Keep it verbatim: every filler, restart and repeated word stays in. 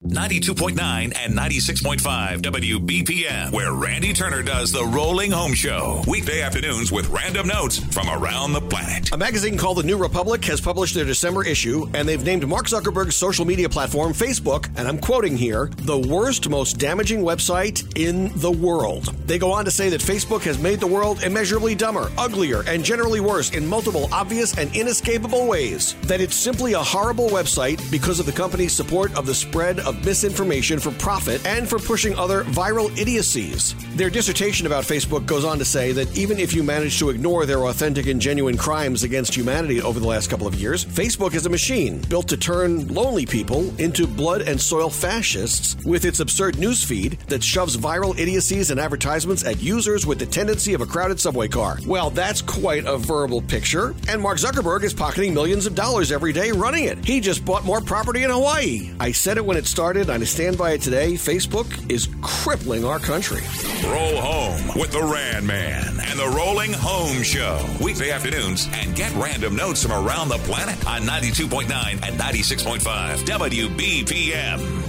ninety-two point nine and ninety-six point five W B P M, where Randy Turner does the Rolling Home Show. Weekday afternoons with random notes from around the planet. A magazine called The New Republic has published their December issue, and they've named Mark Zuckerberg's social media platform, Facebook, and I'm quoting here, the worst, most damaging website in the world. They go on to say that Facebook has made the world immeasurably dumber, uglier, and generally worse in multiple obvious and inescapable ways. That it's simply a horrible website because of the company's support of the spread of misinformation for profit and for pushing other viral idiocies. Their dissertation about Facebook goes on to say that even if you manage to ignore their authentic and genuine crimes against humanity over the last couple of years, Facebook is a machine built to turn lonely people into blood and soil fascists with its absurd newsfeed that shoves viral idiocies and advertisements at users with the tendency of a crowded subway car. Well, that's quite a verbal picture, and Mark Zuckerberg is pocketing millions of dollars every day running it. He just bought more property in Hawaii. I said it when it started, and I stand by it today. Facebook is crippling our country. Roll home with the Rand Man and the Rolling Home Show. Weekday afternoons, and get random notes from around the planet on ninety-two point nine and ninety-six point five W B P M.